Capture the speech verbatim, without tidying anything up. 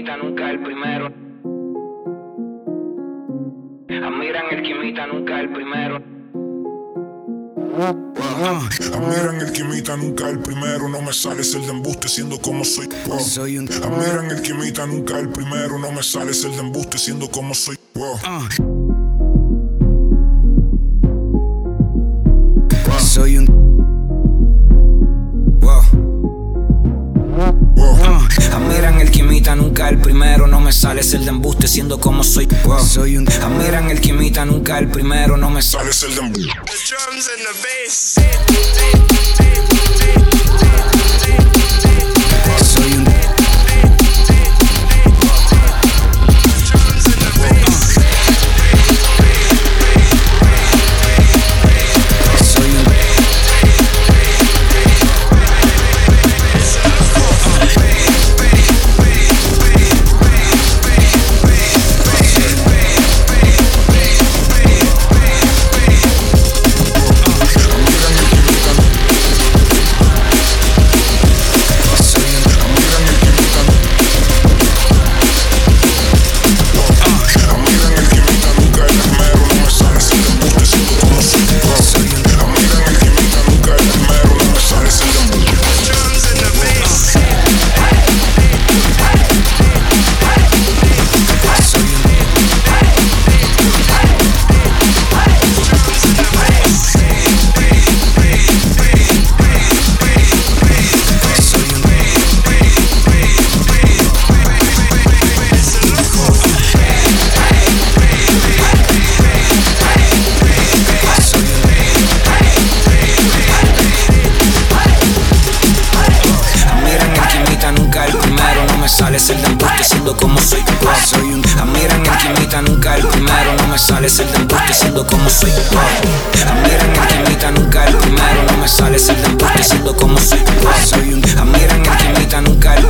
quimita, nunca el primero. Admiran el quimita, nunca el primero. Uh, admiran el quimita, nunca el primero. No me sale ser de embuste siendo como soy. Uh, soy un... Admiran el quimita, nunca el primero. No me sale ser de embuste siendo como soy. Uh. Uh. Soy un... Wow. Uh. Admiran el quimita, nunca el primero. No me sale ser de embuste siendo como soy. Wow. Soy un... Admiran el quimita, nunca el primero. No me sale Sale ser de embuste. The drums and the bass. Soy un... sale ser de embuste siendo como soy. Wow. Soy un... Admiran el quimita, nunca el primero. No me sale ser de embuste siendo como soy. Wow. Admiran el quimita, nunca el primero. No me sale ser de embuste siendo como soy. Wow. Soy un... Admiran el quimita, nunca el